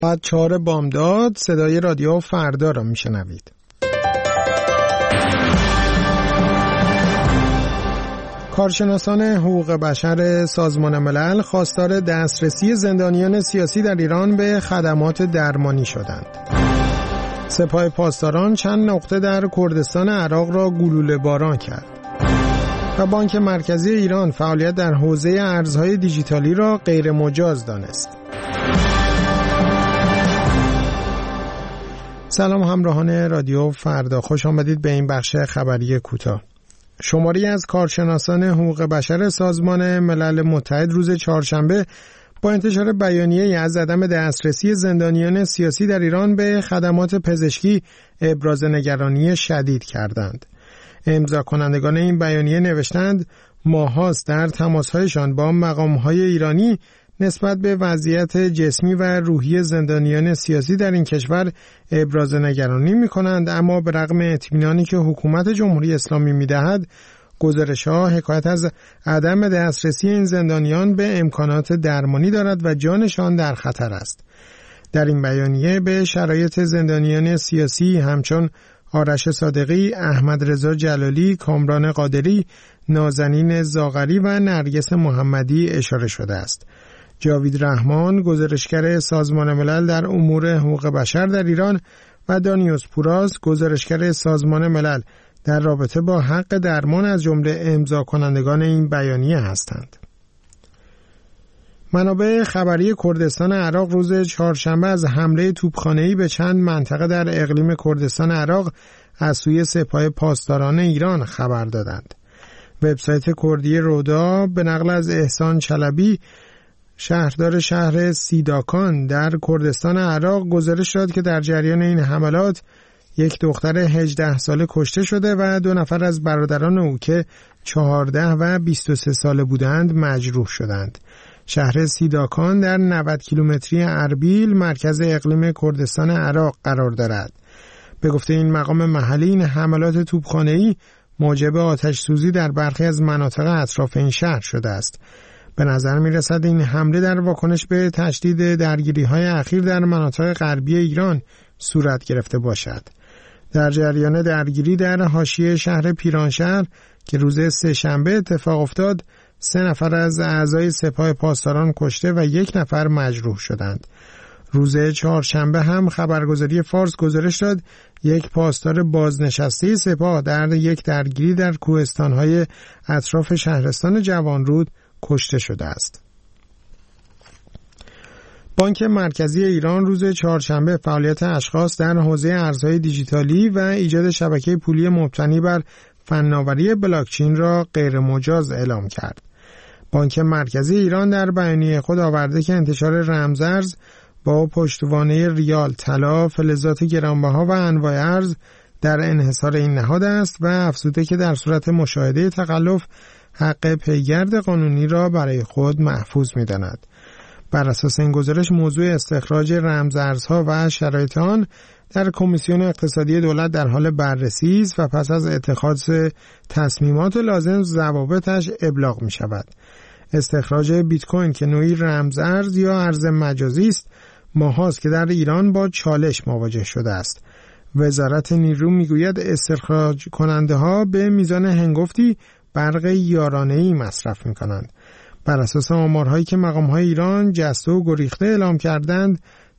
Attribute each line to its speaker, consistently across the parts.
Speaker 1: بعد 4 بامداد صدای رادیو فردا را میشنوید. کارشناسان حقوق بشر سازمان ملل خواستار دسترسی زندانیان سیاسی در ایران به خدمات درمانی شدند. سپاه پاسداران چند نقطه در کردستان عراق را گلوله باران کرد. و بانک مرکزی ایران فعالیت در حوزه ارزهای دیجیتالی را غیر مجاز دانست. سلام همراهان رادیو فردا، خوش آمدید به این بخش خبری کوتاه. شماری از کارشناسان حقوق بشر سازمان ملل متحد روز چهارشنبه با انتشار بیانیه‌ای از عدم دسترسی زندانیان سیاسی در ایران به خدمات پزشکی ابراز نگرانی شدید کردند. امضا کنندگان این بیانیه نوشتند ماهاست در تماس‌هایشان با مقام‌های ایرانی نسبت به وضعیت جسمی و روحی زندانیان سیاسی در این کشور ابراز نگرانی می‌کنند، اما به رغم اطمینانی که حکومت جمهوری اسلامی می‌دهد، گزارش‌ها حکایت از عدم دسترسی این زندانیان به امکانات درمانی دارد و جانشان در خطر است. در این بیانیه به شرایط زندانیان سیاسی همچون آرش صادقی، احمد رضا جلالی، کامران قادری، نازنین زاغری و نرگس محمدی اشاره شده است. جاوید رحمان، گزارشگر سازمان ملل در امور حقوق بشر در ایران و دانیوس پوراس، گزارشگر سازمان ملل در رابطه با حق درمان از جمله امضا کنندگان این بیانیه هستند. منابع خبری کردستان عراق روز چهارشنبه از حمله توپخانه‌ای به چند منطقه در اقلیم کردستان عراق از سوی سپاه پاسداران ایران خبر دادند. وبسایت کردی رودا به نقل از احسان چلبی، شهردار شهر سیداکان در کردستان عراق، گزارش داد که در جریان این حملات یک دختر 18 ساله کشته شده و 2 نفر از برادران او که 14 و 23 ساله بودند مجروح شدند. شهر سیداکان در 90 کیلومتری اربیل مرکز اقلیم کردستان عراق قرار دارد. به گفته این مقام محلی، این حملات توپخانه‌ای موجب آتش سوزی در برخی از مناطق اطراف این شهر شده است. به نظر می رسد این حمله در واکنش به تشدید درگیری‌های اخیر در مناطق غربی ایران صورت گرفته باشد. در جریان درگیری در حاشیه شهر پیرانشهر که روز سه‌شنبه اتفاق افتاد، 3 نفر از اعضای سپاه پاسداران کشته و 1 نفر مجروح شدند. روز چهارشنبه هم خبرگزاری فارس گزارش داد یک پاسدار بازنشسته سپاه در یک درگیری در کوهستان‌های اطراف شهرستان جوانرود کشته شده است. بانک مرکزی ایران روز چهارشنبه فعالیت اشخاص در حوزه ارزهای دیجیتالی و ایجاد شبکه پولی مبتنی بر فناوری بلاکچین را غیر مجاز اعلام کرد. بانک مرکزی ایران در بیانیه خود آورده که انتشار رمزارز با پشتوانه ریال، طلا، فلزات گرانبها و انواع ارز در انحصار این نهاد است و افزوده که در صورت مشاهده تخلف حق پیگرد قانونی را برای خود محفوظ می‌داند. بر اساس این گزارش موضوع استخراج رمزارزها و شرایط آن در کمیسیون اقتصادی دولت در حال بررسی است و پس از اتخاذ تصمیمات لازم ضوابطش ابلاغ می شود. استخراج بیت کوین که نوعی رمزارز یا ارز مجازی است، ماهاست که در ایران با چالش مواجه شده است. وزارت نیرو میگوید استخراج کننده ها به میزان هنگفتی برق یارانه‌ای مصرف می کنند. بر اساس آمارهایی که مقام‌های ایران جسته و گریخته اعلام کردند،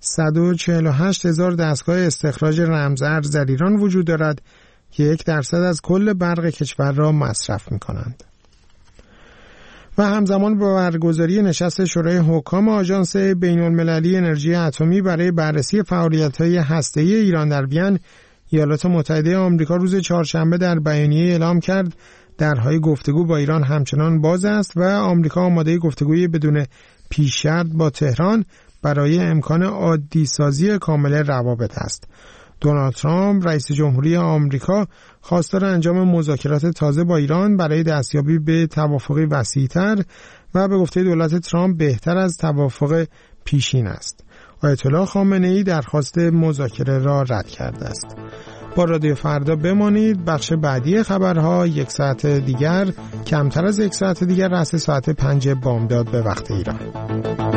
Speaker 1: 148,000 دستگاه استخراج رمزارز در ایران وجود دارد که 1% از کل برق کشور را مصرف می‌کنند. و همزمان با برگزاری نشست شورای حکام آژانس بین‌المللی انرژی اتمی برای بررسی فعالیت‌های هسته‌ای ایران در وین، ایالات متحده آمریکا روز چهارشنبه در بیانیه اعلام کرد درهای گفتگو با ایران همچنان باز است و آمریکا آماده گفتگوی بدون پیش شرط با تهران برای امکان عادی سازی کامل روابط است. دونالد ترامپ رئیس جمهوری آمریکا خواستار انجام مذاکرات تازه با ایران برای دستیابی به توافقی وسیع‌تر و به گفته دولت ترامپ بهتر از توافق پیشین است. آیت الله خامنه‌ای درخواست مذاکره را رد کرده است. با رادیو فردا بمانید. بخش بعدی خبرها 1 ساعت دیگر، کمتر از 1 ساعت دیگر، رأس ساعت 5 بامداد به وقت ایران.